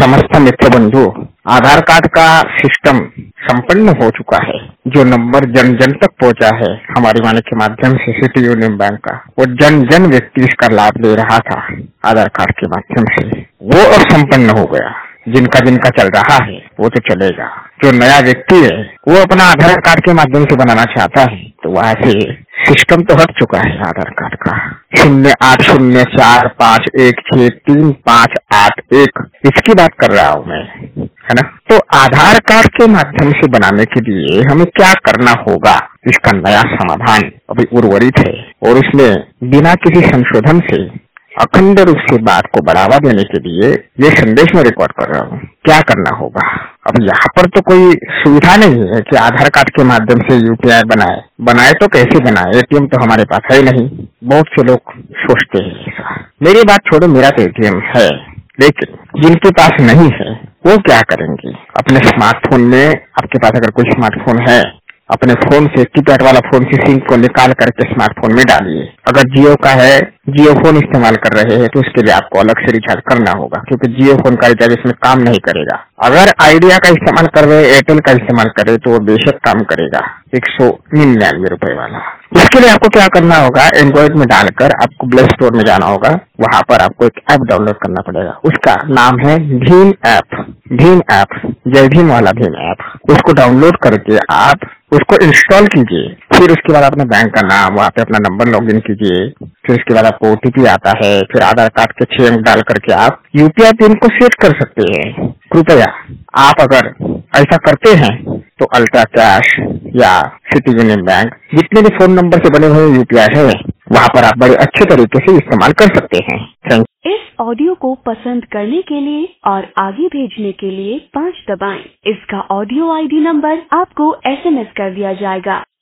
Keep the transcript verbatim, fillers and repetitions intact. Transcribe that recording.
समस्त मित्र बंधु, आधार कार्ड का सिस्टम संपन्न हो चुका है। जो नंबर जन जन तक पहुंचा है हमारी वाणी के माध्यम से सिटी यूनियन बैंक का, वो जन जन व्यक्ति इसका लाभ ले रहा था आधार कार्ड के माध्यम से, वो अब संपन्न हो गया। जिनका जिनका चल रहा है वो तो चलेगा। जो नया व्यक्ति है वो अपना आधार कार्ड के माध्यम से बनाना चाहता है, तो वहाँ से सिस्टम तो हट चुका है आधार कार्ड का। शून्य आठ शून्य चार पाँच एक छह तीन पाँच आठ एक, इसकी बात कर रहा हूँ मैं, है ना। तो आधार कार्ड के माध्यम से बनाने के लिए हमें क्या करना होगा, इसका नया समाधान अभी उर्वरित है और उसमें बिना किसी संशोधन से अखंड रूप से बात को बढ़ावा देने के लिए ये संदेश में रिकॉर्ड कर रहा हूँ। क्या करना होगा? अब यहाँ पर तो कोई सुविधा नहीं है कि आधार कार्ड के माध्यम से यूपीआई बनाए बनाए तो कैसे बनाए, एटीएम तो हमारे पास है नहीं। बहुत से लोग सोचते हैं ऐसा। मेरी बात छोड़ो, मेरा तो एटीएम है, लेकिन जिनके पास नहीं है वो क्या करेंगे? अपने स्मार्टफोन में, आपके पास अगर कोई स्मार्टफोन है, अपने फोन से, कीपैड वाला फोन से सिम को निकाल करके स्मार्टफोन में डालिए। अगर जियो का है, जियो फोन इस्तेमाल कर रहे हैं तो उसके लिए आपको अलग से रिचार्ज करना होगा, क्योंकि जियो फोन का रिचार्ज इसमें काम नहीं करेगा। अगर आइडिया का इस्तेमाल कर रहे, एयरटेल का इस्तेमाल करे तो वो बेशक काम करेगा, एक सौ निन्यानवे रुपए वाला। इसके लिए आपको क्या करना होगा, एंड्रॉइड में डालकर आपको प्ले स्टोर में जाना होगा। वहाँ पर आपको एक ऐप डाउनलोड करना पड़ेगा, उसका नाम है भीम ऐप। भीम ऐप, जय भीम वाला भीम ऐप। उसको डाउनलोड करके आप उसको इंस्टॉल कीजिए। फिर उसके बाद अपने बैंक का नाम, वहाँ पे अपना नंबर लॉगिन कीजिए। फिर उसके बाद आपको ओटीपी आता है। फिर आधार कार्ड के छह अंक डाल करके आप यूपीआई पिन को सेट कर सकते हैं। कृपया आप अगर ऐसा करते हैं तो अल्ट्रा कैश या सिटी यूनियन बैंक, जितने भी फोन नंबर से बने हुए यूपीआई है, वहाँ पर आप बड़े अच्छे तरीके से इस्तेमाल कर सकते हैं। Thank you. इस ऑडियो को पसंद करने के लिए और आगे भेजने के लिए पाँच दबाएं। इसका ऑडियो आईडी नंबर आपको एसएमएस कर दिया जाएगा।